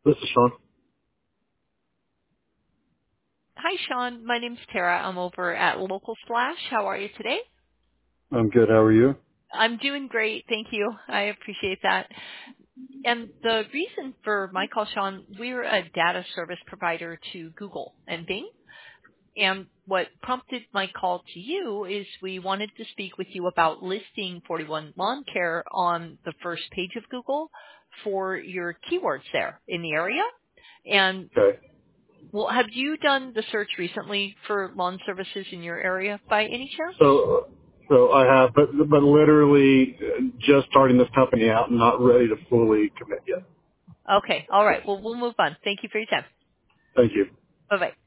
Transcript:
This is Sean. Hi, Sean. My name's Tara. I'm over at Local Splash. How are you today? I'm good. How are you? I'm doing great. Thank you. I appreciate that. And the reason for my call, Sean, we're a data service provider to Google and Bing. And what prompted my call to you is we wanted to speak with you about listing 41 Lawn Care on the first page of Google for your keywords there in the area. And Okay. well, have you done the search recently for lawn services in your area by any chance? So I have, but literally just starting this company out and not ready to fully commit yet. Okay. All right. Well, we'll move on. Thank you for your time. Thank you. Bye-bye.